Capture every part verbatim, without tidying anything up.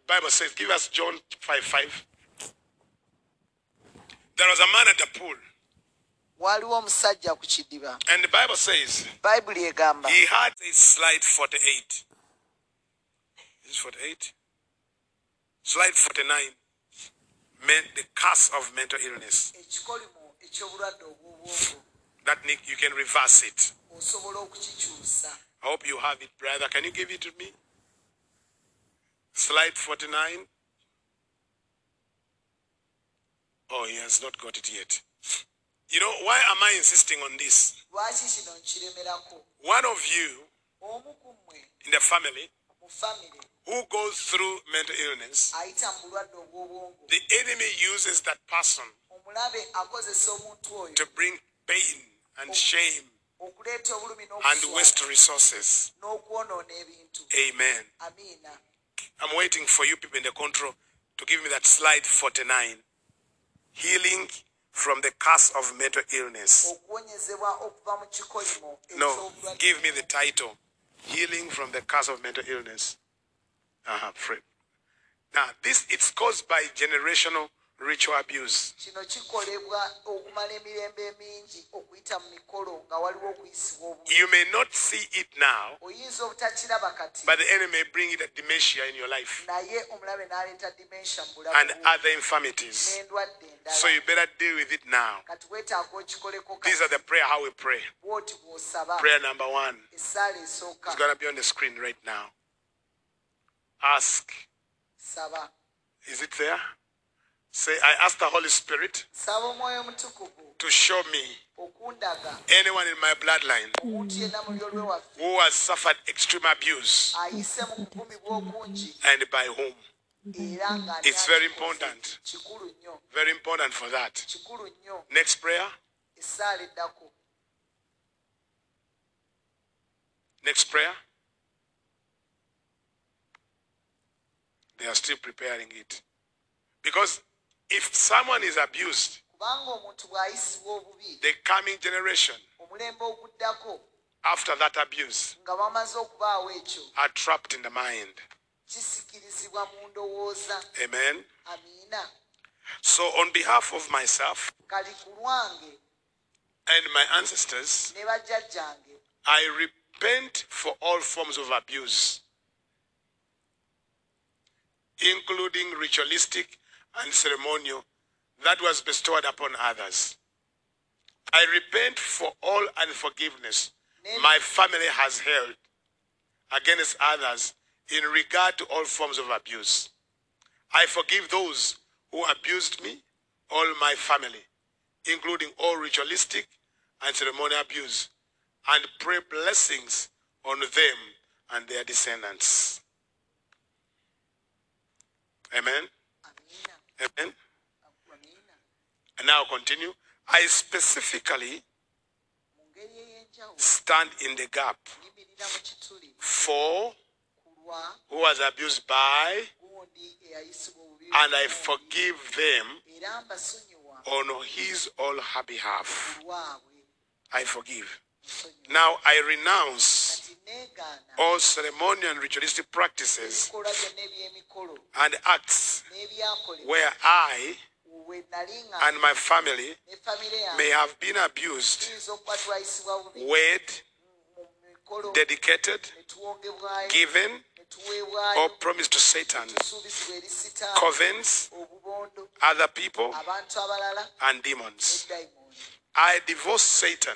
Bible says, give us John five five. There was a man at the pool. And the Bible says, he had a slide forty-eight. Is it forty-eight? Slide forty-nine. Men, the curse of mental illness. That Nick, you can reverse it. I hope you have it, brother. Can you give it to me? Slide forty-nine. Oh, he has not got it yet. You know, why am I insisting on this? One of you in the family who goes through mental illness, the enemy uses that person to bring pain and shame and waste resources. Amen. I'm waiting for you people in the control to give me that slide forty-nine. Healing from the curse of mental illness. No, give me the title. Healing from the curse of mental illness. Uh-huh, Fred. Now, this it's caused by generational ritual abuse. You may not see it now, but the enemy may bring it a dementia in your life and other infirmities. So you better deal with it now. These are the prayer how we pray. Prayer number one. It's going to be on the screen right now. Ask. Is it there? Say, I ask the Holy Spirit to show me anyone in my bloodline who has suffered extreme abuse and by whom. It's very important. Very important for that. Next prayer. Next prayer. They are still preparing it. Because if someone is abused, the coming generation after that abuse are trapped in the mind. Amen. So on behalf of myself and my ancestors, I repent for all forms of abuse, including ritualistic and ceremonial that was bestowed upon others. I repent for all unforgiveness my family has held against others in regard to all forms of abuse. I forgive those who abused me, all my family, including all ritualistic and ceremonial abuse, and pray blessings on them and their descendants. Amen. Amen. And now continue. I specifically stand in the gap for who was abused by, and I forgive them on his or her behalf. I forgive. Now I renounce all ceremonial and ritualistic practices and acts where I and my family may have been abused, wed, dedicated, given, or promised to Satan, covens, other people, and demons. I divorce Satan,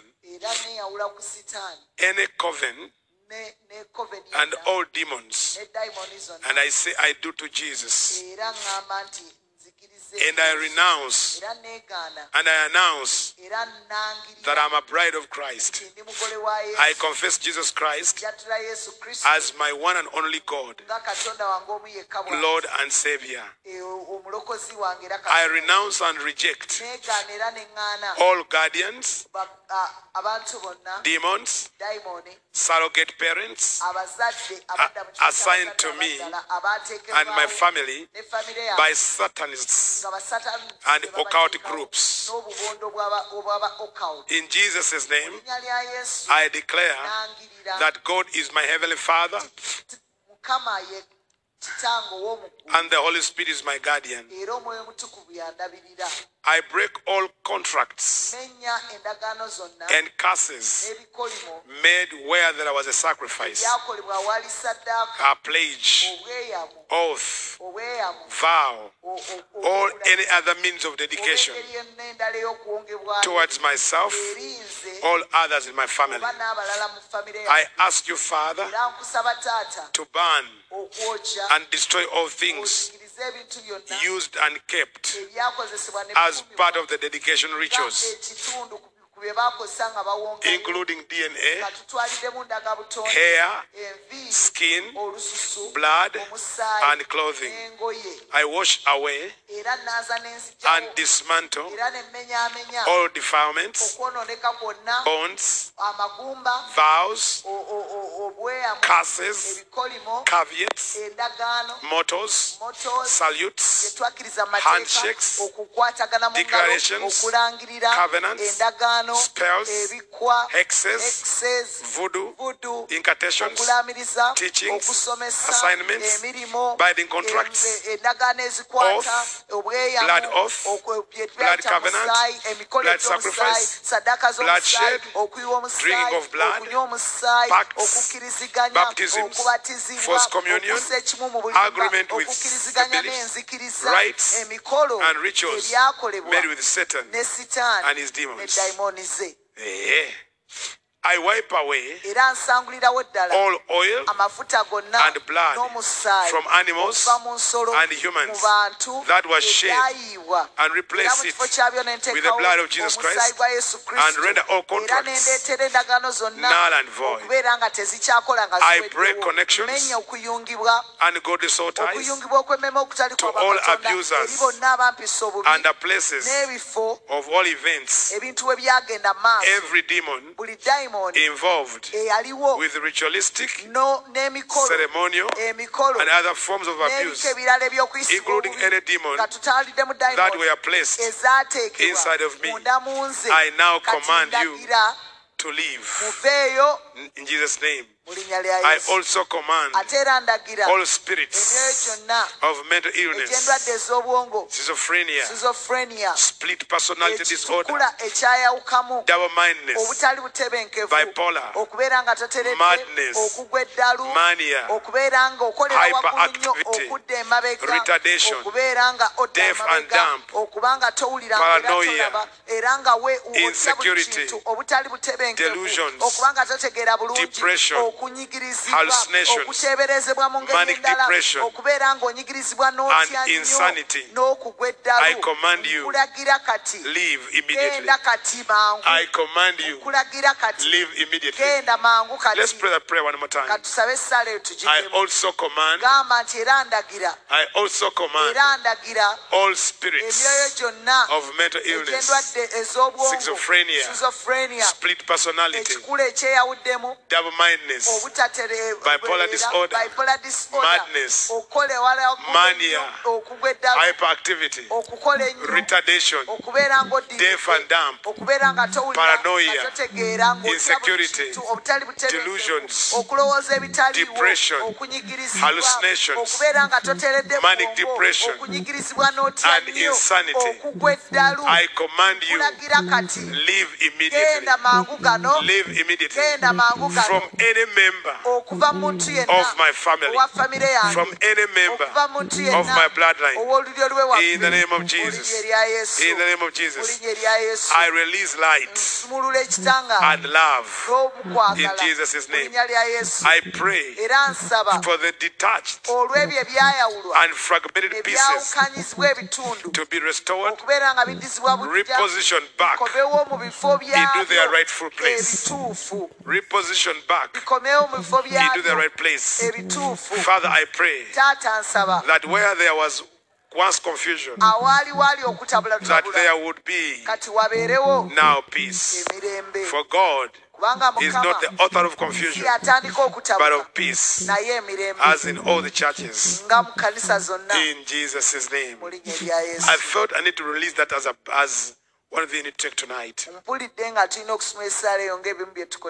any coven, and all demons, and I say I do to Jesus. And I renounce and I announce that I'm a bride of Christ. I confess Jesus Christ as my one and only God, Lord and Savior. I renounce and reject all guardians, demons, surrogate parents assigned to me and my family by Satanists and occult groups. In Jesus' name, I declare that God is my Heavenly Father and the Holy Spirit is my guardian. I break all contracts and curses made where there was a sacrifice, a pledge, oath, vow, or any other means of dedication towards myself, all others in my family. I ask you, Father, to burn and destroy all things used and kept as part of the dedication rituals, including D N A, hair, skin, blood, and clothing. I wash away and dismantle all defilements, bonds, vows, curses, caveats, mottos, salutes, handshakes, declarations, covenants, spells, hexes, voodoo, incantations, teachings, assignments, binding contracts, oath, blood oath, blood covenant, blood sacrifice, bloodshed, drinking of blood, pacts, baptisms, first communion, agreement with the beliefs, rites, and rituals made with Satan and his demons. Yeah. I wipe away all oil and blood from animals and humans that was shed and replace it with the blood of Jesus Christ and render all contracts null and void. I break connections and godly soul ties to all abusers and the places of all events. Every demon involved with ritualistic, ceremonial, and other forms of abuse, including any demon that were placed inside of me. I now command you to leave in Jesus' name. I also command all spirits of mental illness, schizophrenia, split personality disorder, double-mindedness, bipolar, madness, mania, hyperactivity, retardation, deaf and dumb, paranoia, insecurity, delusions, depression, hallucinations, manic depression, and insanity. I command you, leave immediately. I command you, leave immediately. Let's pray that prayer one more time. I also command, I also command all spirits of mental illness, schizophrenia, split personality, double-mindedness, bipolar disorder, madness, mania, hyperactivity, retardation, deaf and dumb, paranoia, insecurity, delusions, depression, hallucinations, manic depression, and insanity. I command you, leave immediately. Leave immediately from any member of my family, from any member of my bloodline. In the name of Jesus, in the name of Jesus, I release light and love in Jesus' name. I pray for the detached and fragmented pieces to be restored, repositioned back into their rightful place. Repositioned back into the right place. Father, I pray that where there was once confusion, that there would be now peace. For God is not the author of confusion, but of peace, as in all the churches. In Jesus' name. I felt I need to release that as a as one thing you need to take tonight. We're going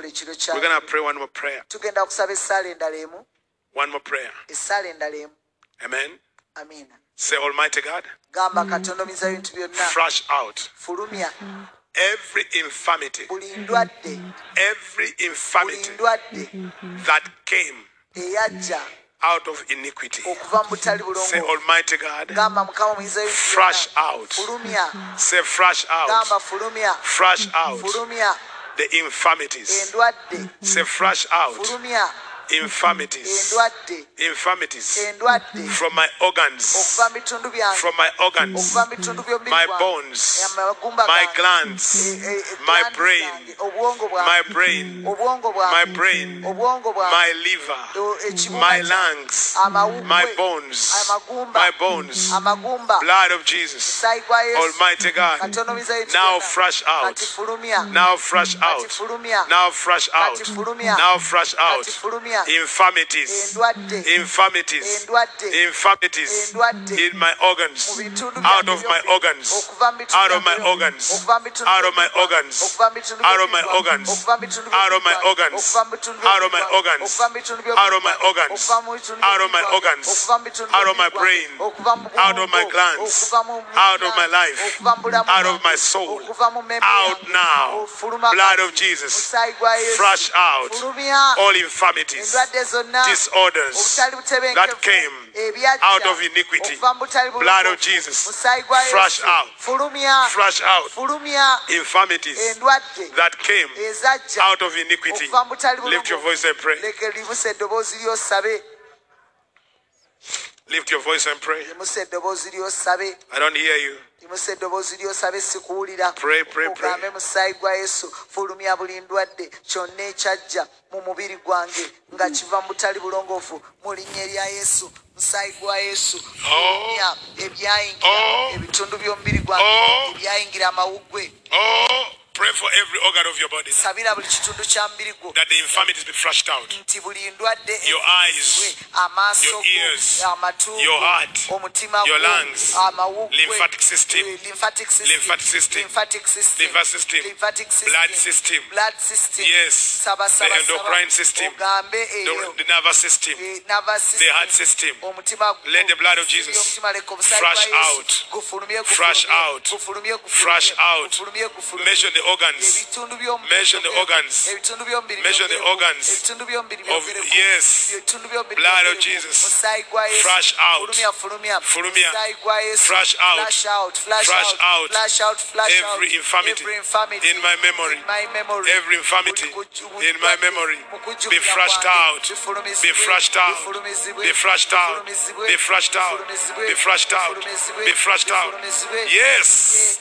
to pray one more prayer. One more prayer. Amen. Amen. Say, Almighty God, Gamba Katonda omuyiza ebintu byonna. flush out Fulumya every infirmity, buli ndwadde every buli infirmity ndwadde that came eyajja out of iniquity. okuva mu butali Say, bulongoofu. Almighty God, Gamba Mukama omuyiza ebintu flush byonna. out. Fulumya. Say, flush out. Gamba fulumya. Flush out Fulumya the infirmities. endwadde. Say, flush out Fulumya infirmities. endwadde. Infirmities Endwadde from my organs, okuva mu bitundu byange. from my organs, Okuva mu bitundu by'omubiri my gwange. bones, Amagumba my gange. glands, E- e- e- my glands brain, zange. Obwongo bwange. my brain, Obwongo my bwange. brain, Obwongo bwange. my liver, O- ekibumba my kyange. lungs, Amawuggwe. my bones, Amagumba. my bones, Amagumba. blood of Jesus, Omusaayi gwa Yesu. Almighty God, Katonda omuyiza ebintu now byonna. flush out, Kati fulumya. now flush Kati out, fulumya. now flush out, Kati fulumya. now flush out, Kati fulumya. infirmities, Endwadde. infirmities, Endwadde. infirmities Endwadde. in my organs, Mu bitundu out byange of my byombi. organs, Okuva mu bitundu out of my byange byombi. organs, Okuva mu bitundu out of my byombi. organs, Okuva mu bitundu out of my byombi. organs, Okuva mu bitundu out of my byombi. organs, Okuva mu bitundu out of byombi. my organs, Okuva mu bitundu byombi. out of my organs, Okuva mu bitundu out of my byombi. organs, Okuva mu bitundu out of my byombi. brain, Okuva mu out of my bwongo. glands, Okuva mu out of my life, Okuva mu bulamu out of bwange. my soul, Okuva mu mmeme out yange. now, Ofuluma blood kati. of Jesus, Omusaayi gwa Yesu. flush out Fulumya all infirmities, endwadde zonna. disorders Obutali butebenkevu. that came Ebyajja. out of iniquity. Okuva mu butali Blood of bulongoofu. Jesus, Musaayi gwa Yesu. flush out, Fulumya. flush out Fulumya infirmities endwadde that came ezajja out of iniquity. okuva mu butali Lift your bulongoofu. voice and pray. Leka limusa eddoboozi ly'osabe. Lift your voice and pray. Limusa eddoboozi ly'osabe. I don't hear you. Limusa eddoboozi ly'osabe sikuwulira. Pray, pray, pray. Ogambe musaayi gwa Yesu. Fulumya buli ndwadde kyonna ekyajja mu mubiri gwange nga kiva mu butali bulongoofu mu linnya erya Yesu. Musaayi gwa Yesu. Fulumya ebyayingira Oh. ebitundu by'omubiri gwange Oh. ebyayingira amawuggwe. Oh, pray for every organ of your body Sabira buli kitundu kya mubiri gwo. that the infirmities be flushed out. Nti buli ndwadde Your ezirizibwe, eyes, amaaso your go, ears, amatu your go, heart, omutima your gwo, lungs, amawuggwe, lymphatic system, eh, lymphatic system, lymphatic system, lymphatic system, liver system, lymphatic system, blood system. blood system. Yes, Saba, the saba, endocrine saba. system, Ogambe eyo, the, the nervous system, eh, nervous the system, heart system. omutima gwo, Let the blood of system Jesus y'omutima, leka omusaayi flush gwa Yesu out, gufulumye, flush gufulumye, out, gufulumye, gufulumye, flush out. gufulumye, gufulumye. Measure the organs, Ebitundu by'omubiri measure the byombereku. organs, Ebitundu by'omubiri measure the byombereku. organs Ebitundu by'omubiri of, byombereku. yes, Ebitundu by'omubiri blood of byombereku. Jesus. Musaayi gwa Yesu. Flush out. Fulumya, fulumya. Fulumya. Musaayi gwa Yesu. Flush out. Flush out, flush Flush out, out. flush out, flush out. Every infirmity Every infirmity in my memory. in my memory. Every infirmity Buli kuju- in my memory mu kujjukira be flushed kwange. out, Bifulumizibwe, be flushed out, bifulumizibwe, be flushed out, bifulumizibwe, be flushed out, bifulumizibwe, be flushed out, bifulumizibwe, be flushed out. bifulumizibwe. Yes.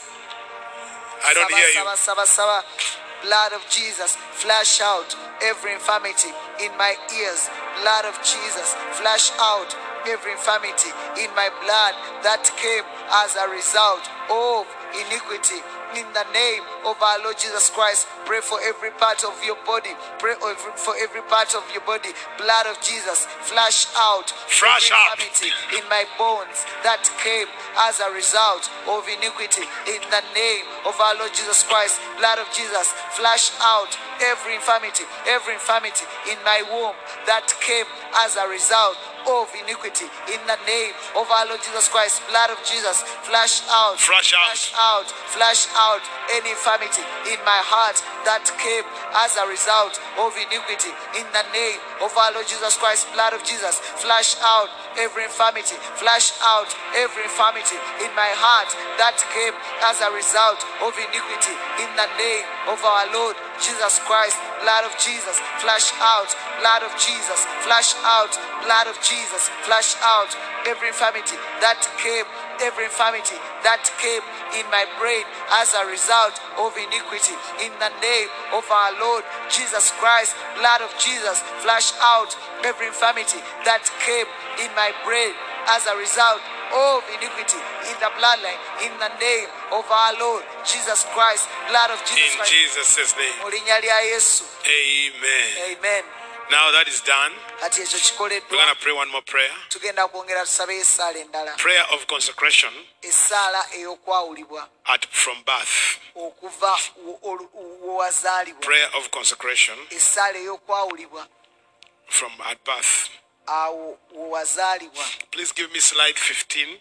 I don't Saba, hear you. saba, saba, saba. Blood of Jesus, flush out every infirmity in my ears. Blood of Jesus, flush out every infirmity in my blood that came as a result of iniquity. In the name of our Lord Jesus Christ, pray for every part of your body. Pray for every part of your body. Blood of Jesus, flush out Flush every out. infirmity in my bones that came as a result of iniquity. In the name of our Lord Jesus Christ, blood of Jesus, flush out every infirmity, every infirmity in my womb that came as a result of iniquity. In the name of our Lord Jesus Christ, blood of Jesus, flush out, Flush out. flush out, flush out any infirmity in my heart that came as a result of iniquity. In the name of our Lord Jesus Christ, blood of Jesus, flush out every infirmity, flush out every infirmity in my heart that came as a result of iniquity. In the name of our Lord Jesus Christ, blood of Jesus, flush out, blood of Jesus, flush out, blood of Jesus, flush out every infirmity that came, every infirmity that came in my brain as a result of iniquity. In the name of our Lord Jesus Christ, blood of Jesus, flush out every infirmity that came in my brain as a result of iniquity in the bloodline. In the name of our Lord Jesus Christ, blood of Jesus In Christ. Jesus' name. Mu linnya lya Yesu. Amen. Amen. Now that is done, Kati ekyo we're kikoleddwa, going to pray one more prayer. tugenda kwongera tusabe essaala endala, Prayer of consecration essaala ey'okwawulibwa at from birth. okuva wo- olu- wo wazaalibwa, Prayer of consecration essaala ey'okwawulibwa from at birth. awo wazaalibwa. Please give me slide fifteen.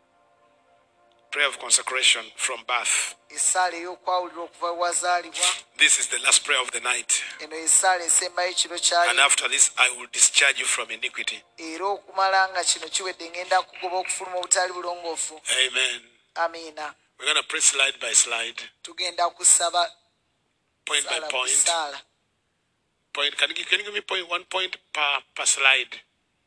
Prayer of consecration from birth. Essaala ey'okwawulira okuva wazaalibwa. This is the last prayer of the night. Eno essaala esembayo ekiro kyali. And after this, I will discharge you from iniquity. Era okumala nga kino kiwedde ngenda kugoba okufuluma obutaali bulongoofu. Amen. Amiina. We're going to pray slide by slide. Tugenda kusaba Point by sala point. kusaala. Point. Can you, give- can you give me point one point per, per slide?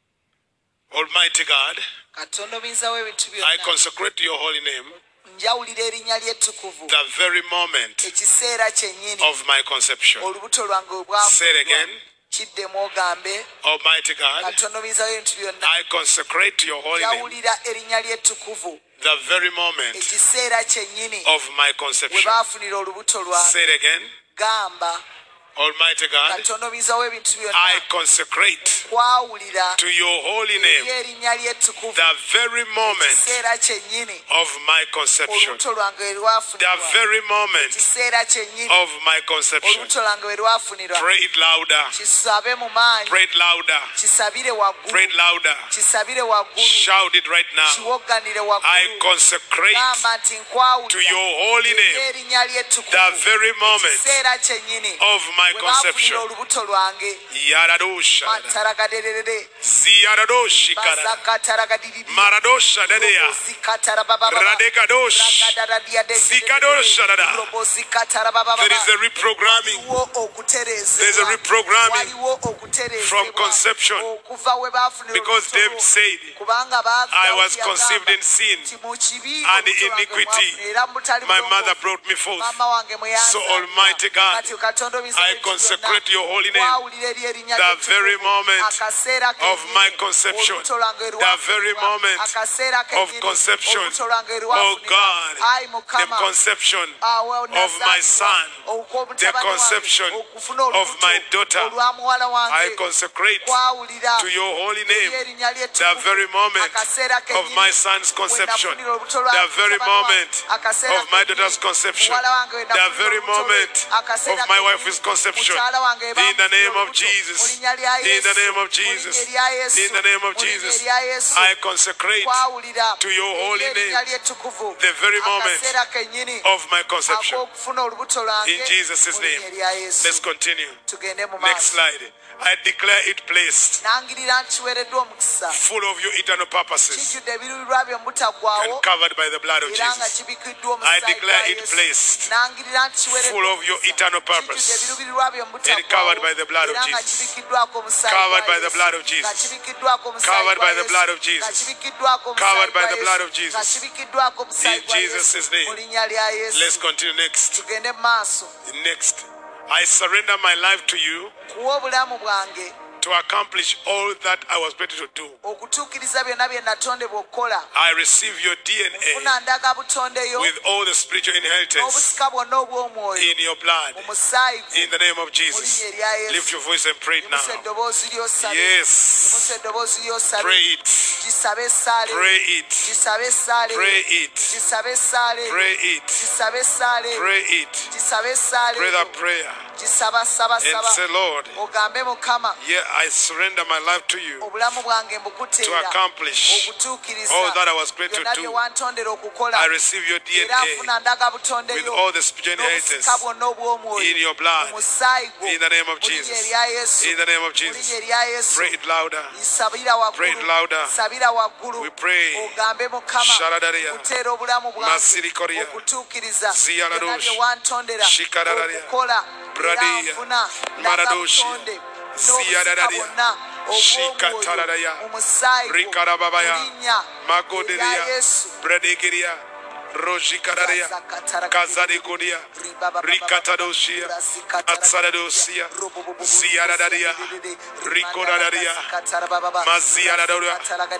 Almighty God, Katonda oyinza w'ebintu I byonna. consecrate to your holy name Njawulira erinnya ly'ettukuvu. the very moment Ekiseera kyennyini of my conception. olubuto lwange Say it obwafuluma. again. Kiddemu ogambe. Almighty God, Katonda oyinza w'ebintu byonna. I consecrate to your holy name Njawulira erinnya ly'ettukuvu. the very moment Ekiseera kyennyini of my we conception. baafunira olubuto lwange. Say it again. Gamba. Almighty God, Katonda oyinza w'ebintu I byonna. consecrate Kwawulira to your holy name erinnya ly'ettukuvu. the very moment Ekiseera kyennyini of my conception. olubuto lwange we The lwafunirwa. very moment Ekiseera kyennyini of my conception. olubuto lwange we lwafunirwa. Pray it louder. Kisabe mu maanyi. Pray it louder. Kisabire waggulu. Pray it louder. Kisabire waggulu. Shout it right now. Kiwogganire I waggulu. consecrate Gamba nti to nkwawulira your holy name erinnya ly'ettukuvu. the very moment Ekiseera kyennyini of my we baafunira conception. olubuto lwange. Yaradosha. Mataragaderere. Ziyaradoshi kara. Bazakataragadididi. Maradosha dadea. Robozikatarabababa. Radegadosh. Ragadadadiadeshedede. Zikadosha dada. Robozikatarabababa. There is a reprogramming Waliwo okutereezebwa. There's a reprogramming Waliwo okutereezebwa. from conception. Okuva we baafunira Because olubuto David lwo. said, Kubanga baavudde I was yagamba conceived in sin nti mu kibi and olubuto lwange iniquity. mwafuna, era mu butali My bulongoofu mother brought me forth. maama wange mwe So yanzaalira. Almighty God, Kati Katonda oyinza I ebintu consecrate byonna. your holy name Kwawulira eri erinnya the ly'ettukuvu. very moment Akaseera of kennyini my conception. olubuto lwange The lwafunirwa. very moment Akaseera of kennyini conception. olubuto lwange Oh lwafunirwa. God, Ayi the Mukama, conception awo of my nazaalibwa. son, Okw'omutabani the wange, conception okufuna of olubuto my daughter, olwa muwala wange. I consecrate Kwawulira to your holy eri name erinnya the ly'ettukuvu. very moment Akaseera of kennyini my son's conception, we nafunira olubuto lwa the very mutabani wange. moment Akaseera of my kennyini daughter's conception, muwala wange we the nafunira very olubuto lwe. moment Akaseera of my kennyini wife's conception. mukyala wange we In the bamufunira name of olubuto. Jesus, Mu linnya lya in the Yesu. name of Mu Jesus, linnya erya Yesu. in the name of Mu linnya Jesus, erya Yesu. I consecrate Kwawulira to your holy eri erinnya name ly'ettukuvu. the very moment Akaseera kennyini of my conception. ak'okufuna olubuto lwange. In Jesus' Mu linnya name. erya Yesu. Let's continue. Tugende mu Next maaso. slide. I declare it placed Nangirira nti kiweereddwa omukisa. full of your eternal purposes Kijjudde ebiruubirirwa bye mubutaggwaawo. and covered by the blood of Era nga Jesus. kibikiddwa I omusaayi gwa declare it Yesu. placed Nangirira nti kiweereddwa full of your omukisa. eternal purpose Kijjudde ebiruubirirwa bye and covered by the blood of mubutaggwaawo. Era nga Jesus. kibikiddwako omusaayi Covered gwa by the Yesu. blood of Nga Jesus. kibikiddwako omusaayi Covered gwa by the Yesu. blood of Nga Jesus. kibikiddwako omusaayi Covered by gwa the Yesu. blood of Jesus. Nga kibikiddwako omusaayi In gwa Yesu. Jesus' name. Mu linnya lya Let's Yesu. continue next. Tugende mu maaso. Next. I surrender my life to you Kuwa obulamu bwange to accomplish all that I was ready to do. okutuukiriza byonna bye natondebwa okukola. I receive your D N Funa A ndaga butondeyo with all the spiritual inheritance n'obusika bwonna obw'omwoyo in your blood. mu musaayi gwo. In the name of Mu Jesus. linnya erya Yesu. Lift your voice and pray it now. Yimusa eddoboozi ly'osabe. Yes. Yimusa eddoboozi ly'osabe. Pray it. Gisabe essaale. Pray it. Gisabe essaale. Pray it. Gisabe essaale. Pray it. Gisabe essaale. Pray it. Gisabe essaale. Pray that prayer Gisaba saba and saba. say, Lord, Ogambe Mukama, yeah, I surrender my life to you obulamu bwange to mbukuteera accomplish okutuukiriza all that I was created byonna to bye do. wantondera okukola. I receive your D N Era afuna A ndaga with butondeyo all the spiritual inheritance n'obusika bwonna obw'omwoyo in your blood. mu musaayi gwo. In the name of Mu linnya Jesus. erya Yesu. In the name of Mu linnya Jesus. erya Yesu. Pray it louder. Nsabira Pray it waggulu. louder. Sabira waggulu. We pray. Ogambe Mukama Sharadaria. kuteera obulamu bwange Masirikoria. okutuukiriza Ziyaladosh. byonna bye wantondera Shikaradaria. okukola. Era Bradia. nfuna Maradoshi. ndagabutonde Ziyadadaria. n'obusika bwonna Shikataradaria. obw'omwoyo mu musaayi gwo. Rikarababaya. Mu linnya Makoderia. erya Yesu. Bredegiria. Rojikararia. Kazadikodia. Rikatadoshia. Atsaradosia. Ziaradaria. Rikoradaria. Maziaradaria.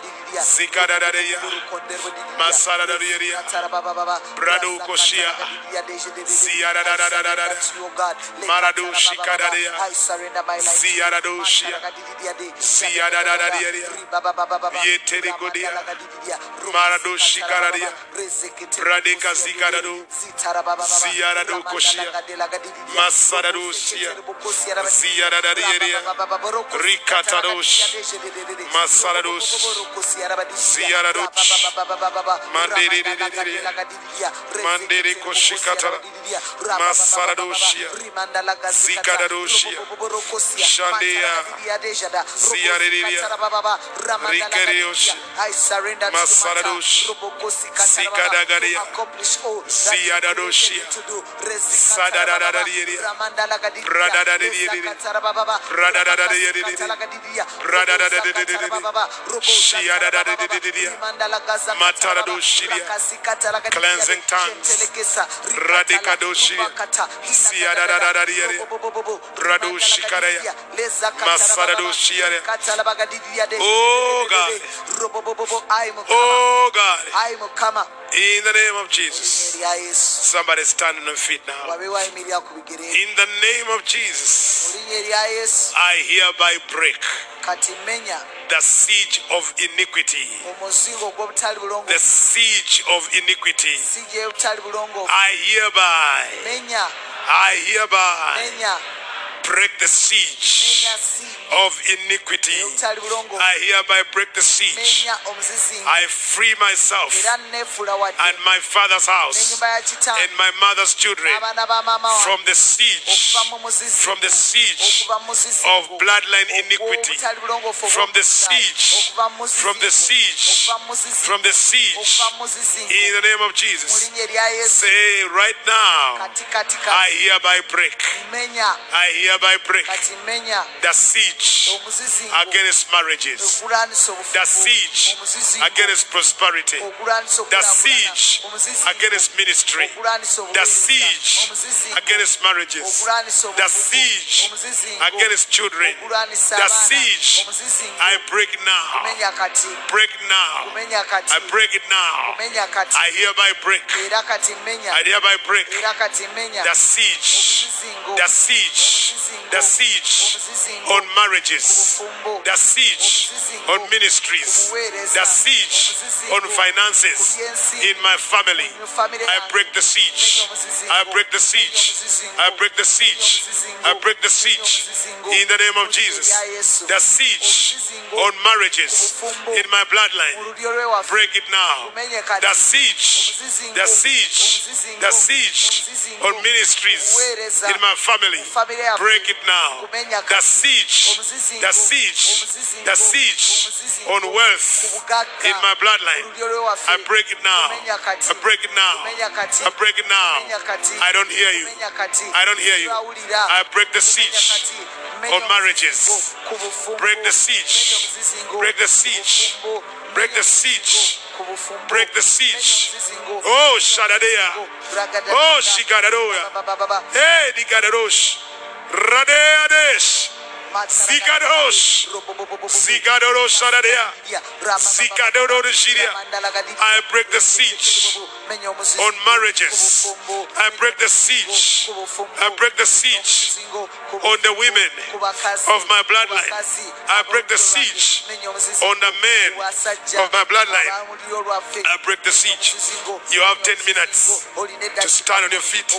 Zikadadaria. Masaradaria. Brado Koshia. Ziaradadadadada. Maradu Shikadaria. Ziaradoshia. Ziadadadaria. Yeteregodia. Maradu Shikaradia. Radeka Zigarado, Ziarado Koshia, Masarado Shia, Ziaradaria, Rikatadosh, Masaradosh, Ziaradoch, Mandere, Mandere Koshikata, Masaradoshia, Zikadadoshia, Shandea, Ziaredia, Rikereosh, Masaradosh, Zikadagaria, Ziadadoshia, Sadadadadia, Radadadadia, Radadadadia, Radadadadia, Shiadadadadia, Mataradoshia, cleansing tongues, Radikadoshiria, Siadadadadia, Radoshikaria, Masaradoshia. Oh God, oh God, in the name of Jesus. Somebody stand on their feet now. In the name of Jesus, I hereby break the siege of iniquity. The siege of iniquity. I hereby, I hereby break the siege of iniquity. I hereby break the siege. I free myself and my father's house and my mother's children from the siege, from the siege of bloodline iniquity, from the siege, from the siege, from the siege, in the name of Jesus. Say right now, I hereby break, I hereby break the siege against marriages, the siege against prosperity, the siege against ministry, the siege against marriages, the siege against children, the siege. I break now, break now, I break it now. I hereby break, I hereby break the siege, the siege, the siege on marriages, the siege on ministries, the siege on finances in my family. I break the siege, I break the siege, I break the siege, I break the siege in the name of Jesus. The siege on marriages in my bloodline, break it now. The siege, the siege, the siege on ministries in my family, break it now. The siege, the siege, the siege on wealth in my bloodline, I break it now. I break it now. I break it now. I don't hear you. I don't hear you. I break the siege on marriages. Break the siege. Break the siege. Break the siege. Break the siege. Oh, Shadadea. Oh, Shikadadoya. Hey, Dikadadosh. Radeadesh. Zikadosh, Zikadosh, Zikadosh, I break the siege on marriages. I break the siege. I break the siege on the women of my bloodline. I break the siege on the men of my bloodline. I break the siege. You have ten minutes to stand on your feet.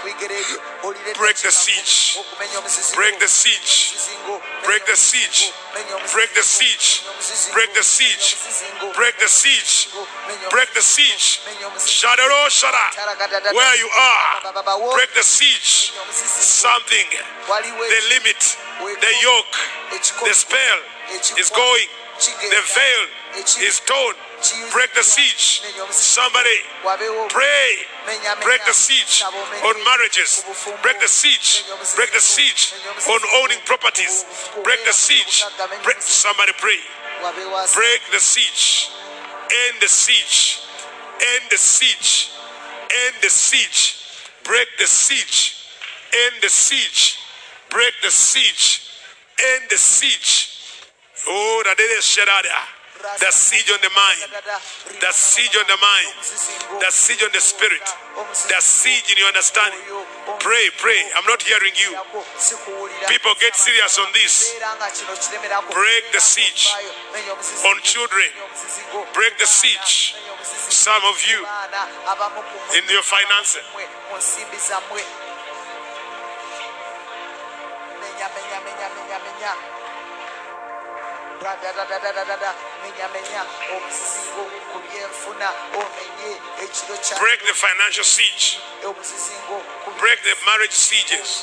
Break the siege. Break the siege. Break the siege. Break the siege. Break the siege. Break the siege. Break the siege. Shadaro Shada. Where you are, break the siege. Something, the limit, the yoke, the spell is going. The veil is torn. Break the siege. Somebody pray. Break the siege on marriages. Break the siege. Break the siege on owning properties. Break the siege. Break. Somebody pray. Break the siege. End the siege. End the siege. End the siege. Break the siege. End the siege. Break the siege. End the siege. Oh, that is Shadada. The siege on the mind, the siege on the mind, the siege on the spirit, the siege in your understanding. Pray, pray. I'm not hearing you. People get serious on this. Break the siege on children. Break the siege Some of you in your finances. Break the financial siege. Break the marriage sieges.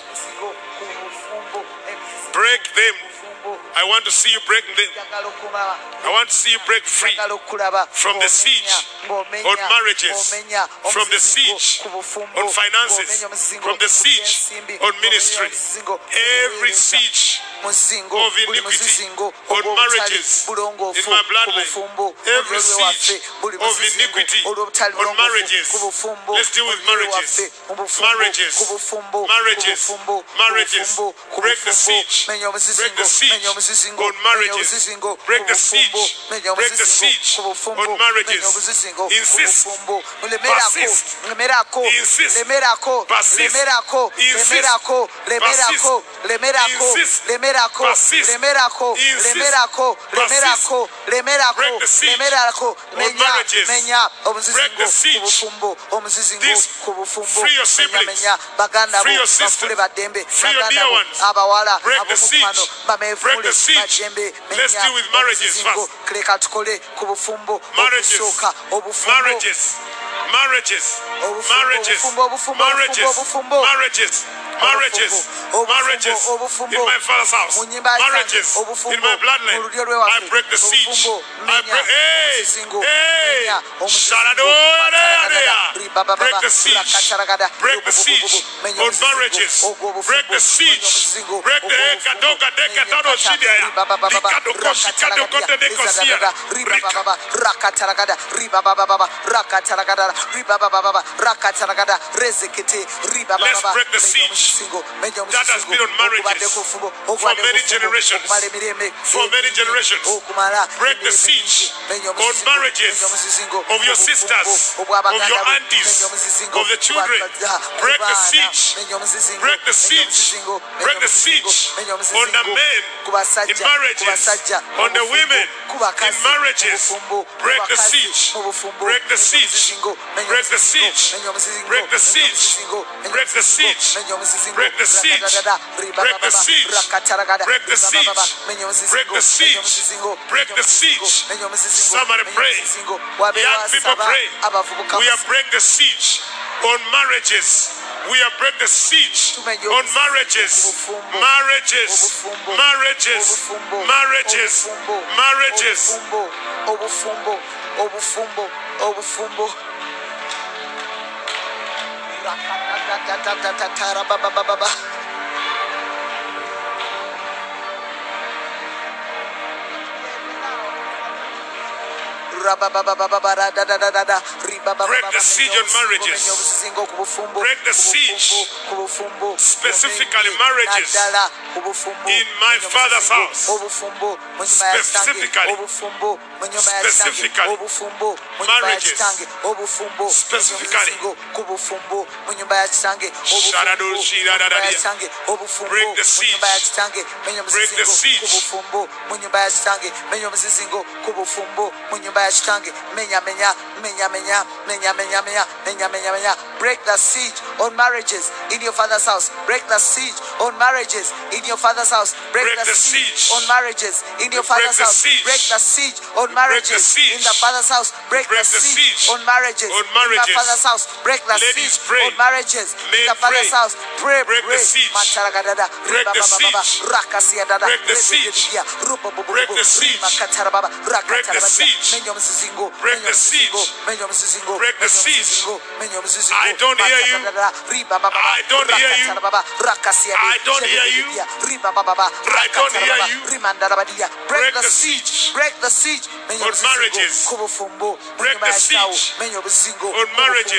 Break them. I want to see you break them. I want to see you break free from the siege on marriages, from the siege on finances, from the siege on ministry. Every siege of iniquity on marriages in my bloodline. Every siege of iniquity on marriages. Let's deal with marriages. Marriages. Marriages. Marriages. Break the siege. Break the siege on marriages. Break the siege. Break the siege on marriages. Insist. Persist. Insist. Persist. Insist. Persist. Insist. Persist. Persist. Persist. Break the siege on marriages. Break the siege. This, free your siblings. Free your sister. Free your dear ones. Break the siege. Break the siege. Let's deal with marriages first. Marriages. Marriages. Marriages. Marriages. Marriages. Marriages. Marriages, marriages in my father's house, marriages in my bloodline. I break the siege. I break, hey, hey, break the siege. Break the siege on marriages. Break the siege. Break the Ekadoga Dekatano Shidia. Rikadoko Shikado Kote Dekosia. Rakataragada, Riba Baba, Rakataragada, Riba Baba, Rakataragada, Rezekete, Riba Baba. Let's break the siege that has been on marriages for many generations. For many generations. Break the siege on marriages of your sisters, of your aunties, of the children. Break the siege. Break the siege. Break the siege on the men in marriages, on the women in marriages. Break the siege. Break the siege. Break the siege. Break the siege. Break the siege. Break the siege. Break the siege. Break the siege. Break the siege. Break the siege. Somebody pray. Young people pray. We are breaking the siege on marriages. We are breaking the siege on marriages. Marriages. Marriages. Marriages. Marriages. Obufumbo. Obufumbo. Obufumbo. Break the siege on marriages. Break the siege, specifically marriages, in my father's house. Specifically, specifically, marriages, specifically. Break the siege. Break the siege. Break the siege on marriages in your father's house. Break the siege on marriages in your father's house. Break the siege on marriages in your father's house. Break the siege on marriages in the father's house. Break the siege on marriages in the father's house. Break the siege on marriages in the father's house. Pray, pray. Break the siege. Break the siege. Break the siege. Break the siege. Break the siege. Break the siege. Break the siege. I don't hear you. I don't hear you. I don't hear you. I don't hear you. Break the siege. Break the siege on marriages. Break the siege on marriages.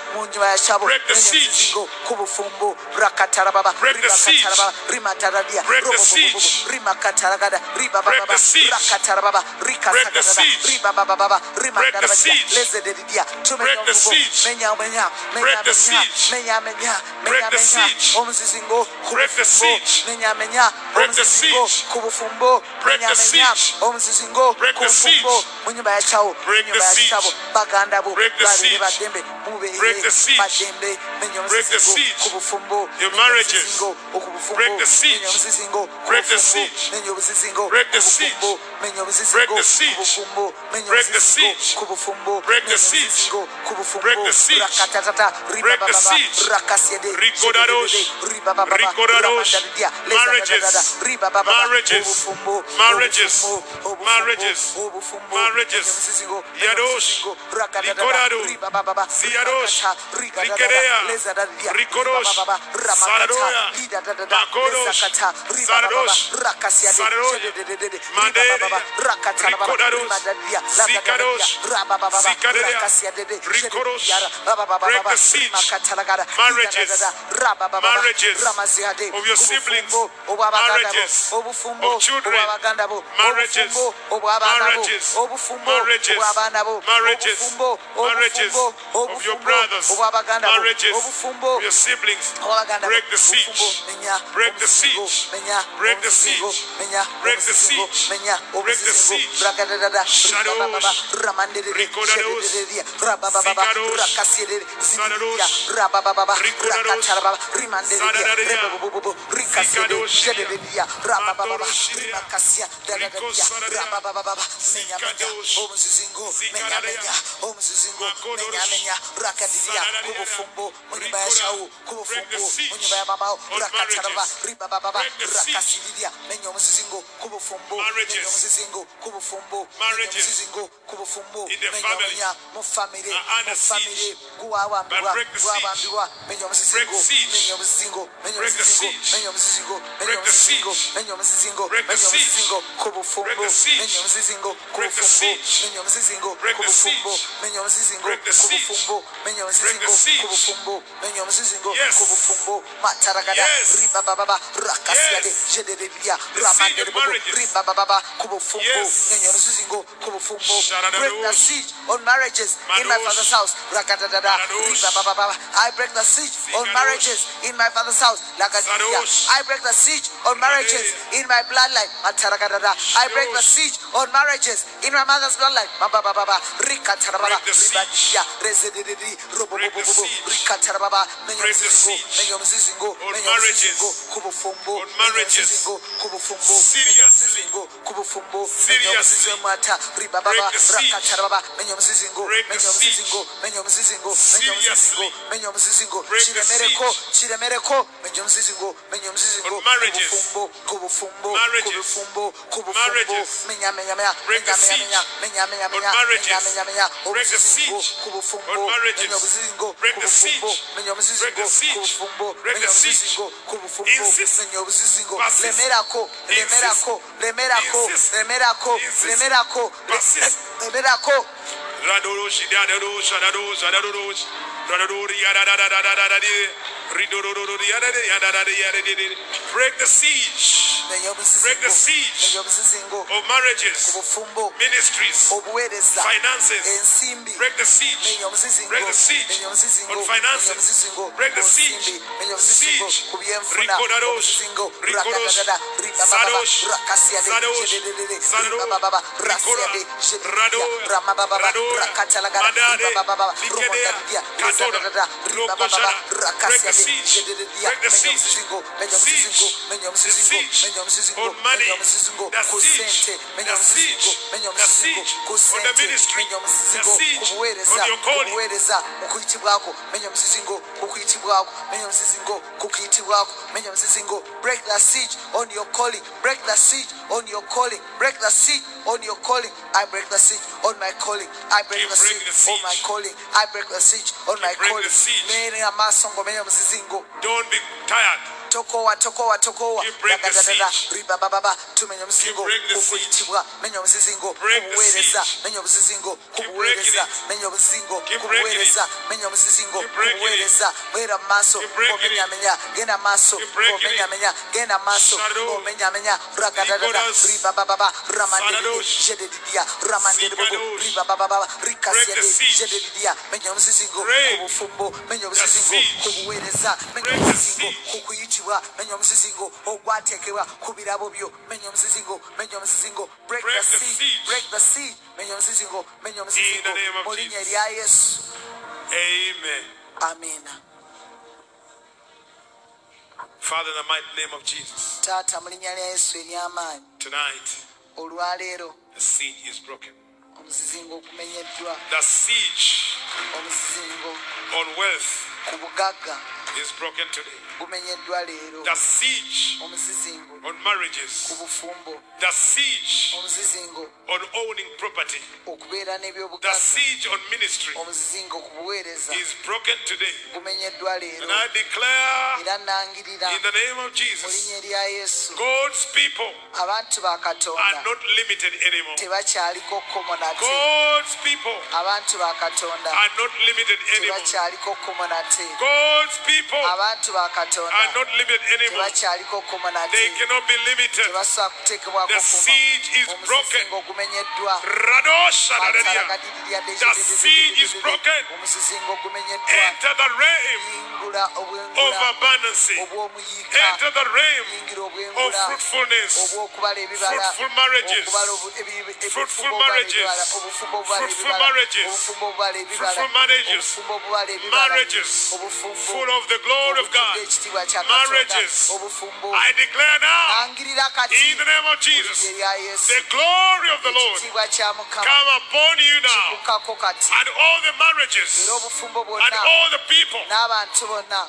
mu nyuma ya cyabo Break the menya siege. omuzingo ku bufumbo rakatarababa Break the siege. ribakatarababa rimataradia Break the robobobobo siege. rimakaragada Break ribababa the siege. rakatarababa Break the rikasagada siege. ribababa Break the rimataradia siege. lezededidia tumenya Break the omuvugo siege. menya menya Break the menya siege. menya menya Break menya the menya siege. omuzingo ku Break the bufumbo siege. menya menya Break the omuzingo siege. ku bufumbo Break menya the menya siege. omuzingo Break ku the bufumbo siege. mu nyumba ya cyawo Break mu nyumba the ya siege. cyabo baganda bo Break the babiri siege. badembe Break mubeere the siege. badembe menya Break the omuzingo siege. ku bufumbo Your menya marriages. omuzingo ku bufumbo Break the siege. menya omuzingo ku Break the bufumbo siege. menya omuzingo Break ku the siege. bufumbo menya Break omuzingo the ku siege. bufumbo menya Break the omuzingo siege. ku bufumbo Break the menya siege. omuzingo ku bufumbo Break the siege. rakatatata Break the ribababa siege. rakasiede Rikodados. ribababa Rikodados. ramandadia Marriages. ribababa Marriages. obufumbo Marriages. obufumbo Marriages. obufumbo Marriages. menya omuzingo Yadosh. rakatata Likodado. ribababa Ziyadosh. rikatata Likerea. lezadadia Rikodosh. ribababa ramakata Saradoya. lidadada Makodosh. lezakata ribababa Saradosh. rakasiade Saradoya. jedededede Manderia. ribababa rakata Rikodados. ribadadia Zikadosh. rabababa Zikaderia. rakasiade Rikodosh. rabababa Break the siege. rimakata Marriages. rabababa Marriages ramaziade of your siblings. obufumbo obwabaganda bo Marriages obufumbo of children. obwabaganda bo Marriages. obufumbo obwabana bo Marriages. obufumbo Marriages. obwabana bo Marriages. obufumbo Marriages obufumbo of your obufumbo brothers. obwabaganda bo Marriages obufumbo of your siblings. obwabaganda bo Break the siege. obufumbo menya Break the omuzingo, siege. menya Break the omuzingo, siege. menya Break the omuzingo, siege. menya Break the omuzingo, siege. rakadadada Shadows. ribababa ramanderere Rikodados. jededereria rabababa Zikados. rakasierere ziniria Sadados. rabababa Rikodados. rakatarababa rimandereria Sadadaria. rebobobobo rikasiede Zikadoshiria. jedederia rabababa Mandoroshiria. rimakasia dadadaria Rikosadaria. rabababa menya menya Zikadosh. omuzingo menya Zikadaria. menya omuzingo Makodorosh. menya menya rakadiria Sadadaria. kubufumbo mu nyumba ya Rikoda. shawu Break the kubufumbo siege mu nyumba ya babao on rakataraba marriages. ribababa Break the siege. rakasiriria menya omuzingo kubufumbo Marriages. menya omuzingo kubufumbo menya Marriages. omuzingo kubufumbo In the menya family. menya mu family Are under mu family siege. guwawambirwa But break the siege. guwawambirwa menya Break omuzingo siege. menya omuzingo menya Break the omuzingo siege. menya omuzingo menya Break the omuzingo siege. menya omuzingo Break the menya siege. omuzingo kubufumbo Break the siege. menya omuzingo Break the kubufumbo siege. menya omuzingo Break the kubufumbo siege. menya omuzingo Break the siege. kubufumbo menya Break the omuzingo siege. kubufumbo menya omuzingo Yes. kubufumbo mataragada Yes. ribababa rakasiade Yes. jedederia The ramandere siege of bobo marriages. ribababa kubufumbo Yes. menya omuzingo kubufumbo Shadadadosh. break the siege on marriages in my Madosh. father's house rakadadada Madadosh. ribababa I break the siege on Zikadosh. marriages in my father's house lagadia Zadosh. I break the siege on marriages in my bloodline mataragadada I break the Shadosh. siege on marriages in my mother's bloodline mabababa rikatarababa Break the siege. ribadia rezededi Break the robobobobo siege. rikatarababa menya Break the omuzingo siege. menya omuzingo On menya marriages. omuzingo kubufumbo On menya marriages. omuzingo kubufumbo menya Seriously. omuzingo kubufumbo menya Seriously. omuzingo mata ribababa Break the siege. rakatarababa menya omuzingo Break the menya omuzingo menya omuzingo menya omuzingo Seriously. menya omuzingo Break the kiremereko siege. kiremereko menya omuzingo menya omuzingo On marriages. kubufumbo kubufumbo Marriages. kubufumbo kubufumbo Marriages. menya menya menya Break the menya menya siege. menya menya On menya marriages. menya menya menya Break the omuzingo siege. kubufumbo On marriages. menya omuzingo Break the kubufumbo siege. menya Break omuzingo the siege. kubufumbo Break menya the siege. omuzingo kubufumbo Insist. menya omuzingo Persist. lemerako lemerako lemerako Insist. lemerako Insist. lemerako Persist. lemerako Radoroshi dadado shadado shadado radadori yadadadadadadadi ridorori yadadi yadadadi yadadi. Break the siege. menya Break the omuzingo siege menya omuzingo of marriages, kubufumbo ministries, obuweereza finances. ensimbi Break the siege. menya omuzingo Break the siege menya omuzingo on finances. menya omuzingo Break the ku siege. nsimbi menya omuzingo Siege. ku byenfuna Rikodados. omuzingo Rikodos. rakadadada ribababa Zadosh. rakasiade Zadosh. jededede Zado. ribababa Rikoda. rasiade jedediya Rado. ramababa Radoya. rakatalagada Madade. ribababa Likedea. romondadiya Katoda. lezadadada ribababa Lokoshada. Break the rakasiade siege. jedediya Break the menya siege. omuzingo menya Siege. omuzingo menya The omuzingo siege menya omuzingo on money. menya omuzingo The ku siege. sente menya The omuzingo siege. menya The omuzingo siege ku on the sente ministry. menya omuzingo The siege ku buweereza on your ku calling. buweereza mu kuyitibwako menya omuzingo ku kuyitibwako menya omuzingo ku kuyitibwako menya omuzingo break the siege on your calling break the siege on your calling break the siege on your calling I break the siege on my calling I break Keep the breaking siege the on my siege. calling I break the siege on my breaking calling the siege. menya amaso ngo menya omuzingo Don't be tired. tokowa tokowa tokowa You break the Ragadadada, siege. ribababa tumenya omuzingo You break the okuyitibwa menya omuzingo Break the kubuweereza siege. menya omuzingo Keep kubuweereza breaking it. menya omuzingo Keep kubuweereza menya omuzingo Keep breaking it. kubuweereza bwera mu maaso Keep breaking it. ng'omenyamenya genda mu maaso Keep breaking it. ng'omenyamenya genda mu maaso Shadow. ng'omenyamenya ragadadada Nicolas. ribababa ramanderidi Sanadosh. jededidia ramanderbogo Sikadosh. ribababa Break the rikasiade siege. jededidia menya omuzingo Break ku bufumbo menya omuzingo siege. ku buweereza menya Break the omuzingo siege. ku kuyitibwa menya omuzingo ogwateekebwa ku birabo byo menya omuzingo menya omuzingo break Break the the siege siege. break the siege menya omuzingo menya In the omuzingo name of mu linnya Jesus. erya yesu Amen. amiina Father, in the mighty name of Jesus, taata mu linnya lya yesu ery'amaanyi tonight olwaleero the siege is broken. omuzingo okumenyeddwa The siege omuzingo on wealth ku bugagga is broken today. gumenyeddwa leero The siege omuzizingo on ku marriages, bufumbo the siege omuzizingo on owning property, okubeera the n'ebyobugagga siege on ministry omuzizingo ku buweereza is broken today. gumenyeddwa leero And I declare era nangirira in the name of mu Jesus, linnya erya yesu God's people abantu ba are katonda not limited anymore. tebakyaliko kkomo nate God's people abantu ba katonda are not limited anymore. tebakyaliko kkomo nate God's people abantu ba are katonda not limited anymore. tebakyaliko kkomo They nate cannot be limited. tebasobola kuteekebwako The siege is koma broken. omuzizingo gumenyeddwa Radosha Dadadia. Atalagadididya The siege is broken. omuzizingo gumenyeddwa Enter the realm yingula of obwengula abundance. obw'omuyiika Enter the realm yingira of obwengula fruitfulness. obw'okubala ebibala Fruitful marriages. okubala obu- ebi- ebi- Fruitful obufumbo obubala marriages. ebibala, obufumbo obubala Fruitful ebibala, marriages. obufumbo obubala ebibala, Fruitful marriages. obufumbo obubala ebibala, Marriages obufumbo full of the glory of God. obujjudde ekitiibwa kya Katonda, Marriages. obufumbo I declare now angirira kati in the name of mu linnya Jesus, erya Yesu the glory of the Lord ekitiibwa kya Mukama come upon you now, kikukako kati and all the marriages era obufumbo and bwonna all the people. n'abantu bonna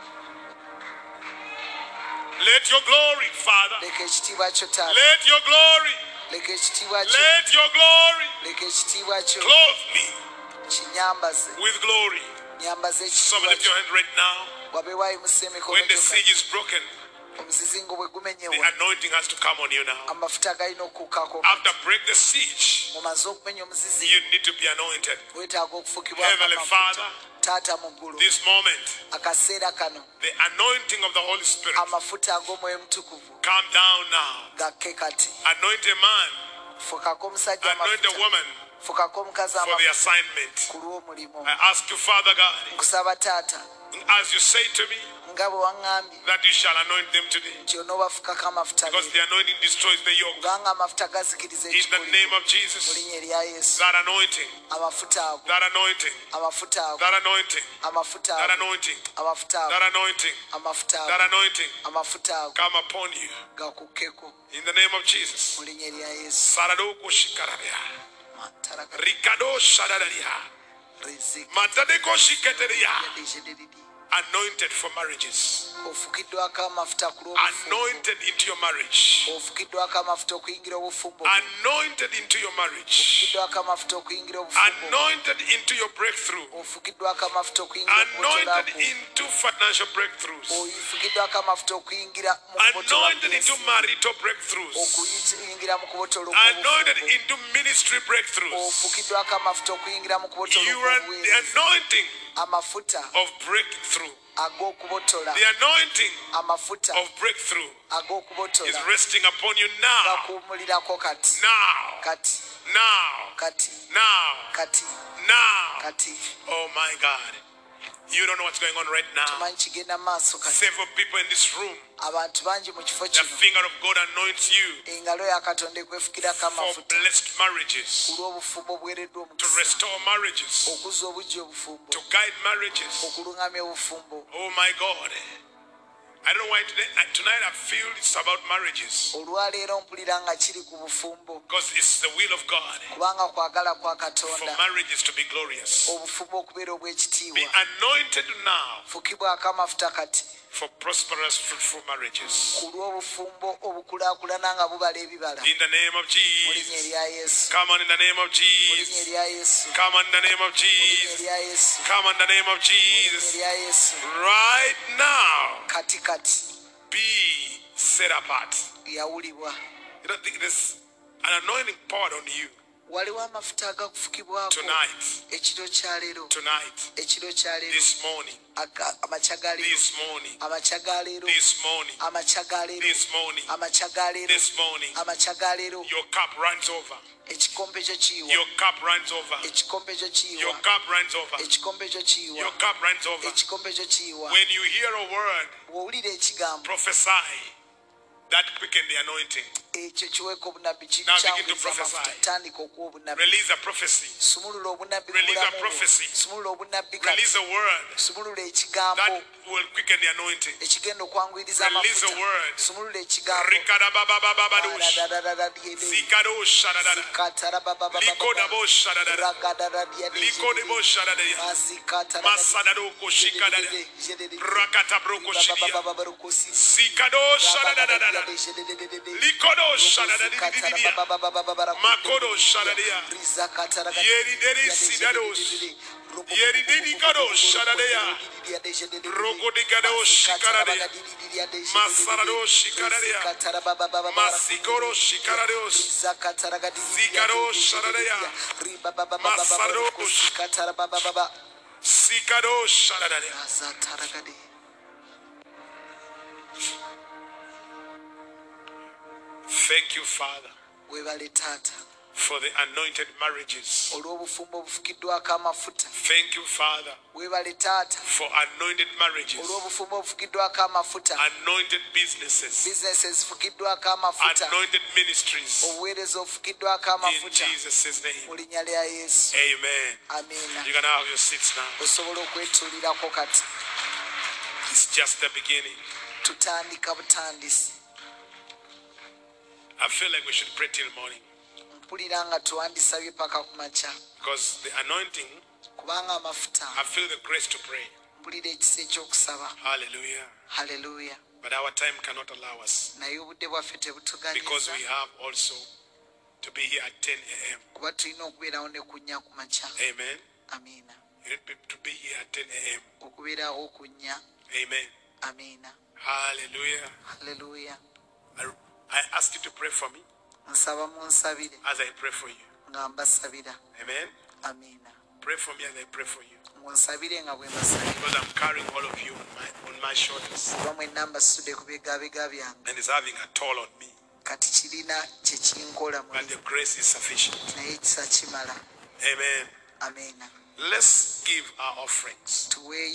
Let your glory, Father, leka ekitiibwa kyo taata let your glory, leka ekitiibwa kyo let your glory leka ekitiibwa kyo clothe me kinyambaze with glory. nyambaze Somebody ekitiibwa lift your kyo hand right now. wabe wayimusa emikono When the gyo siege kati is broken, omuzizingo bwe the gumenyewa anointing has to come on you now. amafuta galina okukkako After break the siege, mumaze okumenya omuzizingo you need to be anointed. weetaaga okufukibwa Heavenly Father, taata mu ggulu this moment, akaseera kano the anointing of the Holy Spirit amafuta ag'omwoyo mutukuvu come down now. gakke kati Anoint a man, fukako omusajja anoint a amafuta woman fukako omukazi for the amafuta assignment. ku lw'omulimu I ask you, Father God, nkusaba taata as you say to me, nga bwe waŋŋambye that you shall anoint them today. nti onoobafukako amafuta Because leero the anointing destroys the yoke. kubanga amafuta gazikiriza In the ekikoligo name of mu Jesus, linnya erya yesu that anointing, amafuta ago that anointing, amafuta ago that anointing, amafuta that ago anointing, amafuta that ago anointing, amafuta that ago anointing amafuta ago come upon you. gakukkeko In the name of Jesus. mu linnya erya yesu Saradoko shikarabia. Mataraga- Rikado shadadaria. Riziki- Matadeko shiketeria. Yadijididi. Anointed for marriages. ofukiddwako amafuta ku lw'obufumbo Anointed into your marriage. ofukiddwako amafuta okuyingira obufumbo Anointed into your marriage. ofukiddwako amafuta okuyingira obufumbo Anointed into your breakthrough. ofukiddwako amafuta okuyingira Anointed mu into financial breakthroughs. ofukiddwako amafuta okuyingira mu kubotola Anointed into bwensi. marital breakthroughs. okuyingira mu kubotola Anointed obw'obufumbo into ministry breakthroughs. ofukiddwako amafuta okuyingira mu kubotola You are the obw'obuweereza anointing amafuta of breakthrough. ag'okubotola The anointing amafuta of breakthrough is ag'okubotola resting upon you now. gakuwumulirako kati Now. kati Now. kati Now. kati Now. kati Oh my God. You don't know what's going on right now. tumanyi kigenda mu maaso kati Several people in this room, abantu bangi mu kifo the kino finger of God anoints you engalo ya katonda ekwefukirako for amafuta blessed marriages, ku lw'obufumbo obuweereddwa to omukisa restore marriages, okuzza obujja obufumbo to guide marriages. okuluŋŋamya obufumbo Oh my God. I don't know why today, uh, tonight I feel it's about marriages. olwaleero mpulira nga kiri ku bufumbo Because it's the will of God kubanga kwagala kwa for katonda marriages to be glorious. obufumbo okubeera Be obw'ekitiibwa anointed now fukibwako amafuta kati for prosperous, fruitful marriages. ku lw'obufumbo obukulaakulana nga bubala ebibala In the name of mu linnya Jesus. erya yesu Come on in the name of mu linnya Jesus. erya yesu mu Come on in the name of linnya Jesus. erya yesu Come on in the name of mu linnya Jesus. erya yesu Right now. kati kati be set apart. yawulibwa. You don't think there's an anointing poured on you Waliwo amafuta agakufukibwako tonight, ekiro kya leero, tonight, ekiro kya leero, this morning, Aga- amakya ga leero, this morning, amakya ga leero, this morning, amakya ga leero, this morning, amakya ga leero, this morning. amakya ga leero. Your cup runs over. Ekikompe kyo kiyiwa, Your cup runs over. ekikompe kyo Your kiyiwa, cup runs over. ekikompe kyo kiyiwa, Your cup runs over. ekikompe kyo kiyiwa. When you hear a word, Bw'owulira ekigambo prophesy. That quicken the anointing. ekyo kiweeka obunabbi Now begin to kikyanguyisa amafuta. prophesy. Tandika okuwa obunabbi. Release a prophecy. Sumulula obunabbi mu Release a bulamu bwo. prophecy. Sumulula obunabbi Release kati. a word Sumulula ekigambo that will quicken the anointing. ekigenda okwanguyiriza Release a amafuta. word. Sumulula ekigambo. Rikadababababadosh. Radadadadadiyede. Zikadoshadadada. Zikatarababababa. Likodaboshadadada. Ragadadadiyede. Likodeboshadadada. Mazikatarababa. Masadadokoshigadada. Jedede. Rakatabrokoshikida. Bababababarukosi. Zikadoshadadadada. Likodoshadadadidididida. Makodoshadadada. Yeriderisidados. Yerididikadoshadadaya. Rogodikadoshikaradaya. Masaradoshikaradaya. Masikoroshikaradeos. Zikadoshadadaya. Masarokosh. Zikadoshadadaya. Thank you, Father, Webale taata for the anointed marriages. olw'obufumbo obufukiddwako amafuta. Thank you, Father, Webale taata for anointed marriages, olw'obufumbo obufukiddwako amafuta. anointed businesses, Bizinesi ezifukiddwako amafuta. anointed ministries. Obuweereza obufukiddwako In amafuta. Jesus' name. Mu linnya lya Yesu. Amen. Amiina. You can have your seats now. Osobola okwetuulirako kati. It's just the beginning. Tutandika butandisi. I feel like we should pray till morning Mpulira nga tuwandisabye paka ku makya. because the anointing, Kubanga amafuta. I feel the grace to pray. Mpulira ekisa eky'okusaba. Hallelujah. Haleluya. But our time cannot allow us Naye obudde bwaffe because tebutuganyiza. we have also to be here at ten a.m. Kuba tulina okubeerawo ne ku nnya ku makya. Amen. Amiina. You need to be here at ten a.m. Okubeerawo ku nnya. Amen. Amiina. Hallelujah. Haleluya. I, I ask you to pray for me Nsaba munsabire as I pray for you. nga mbasabira. Amen. Amiina. Pray for me as I pray for you. Munsabire nga bwe mbasabira. Because I'm carrying all of you on my, on my shoulders. Kuba mwenna mbasudde ku bigabega byange. And it's having a toll on me. Kati kirina kye kinkola But mu the grace is sufficient. naye ekisa kimala. Amen. Amiina. Let's give our offerings. Tuwe